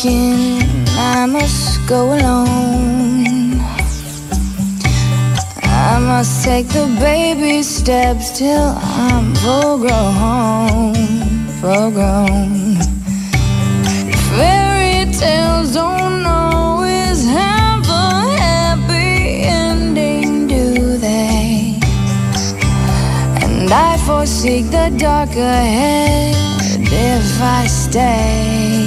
thinking I must go alone. I must take the baby steps till I'm full grown, full grown. Fairy tales don't always have a happy ending, do they? And I foresee the dark ahead if I stay.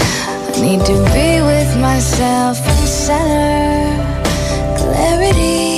Need to be with myself and center clarity.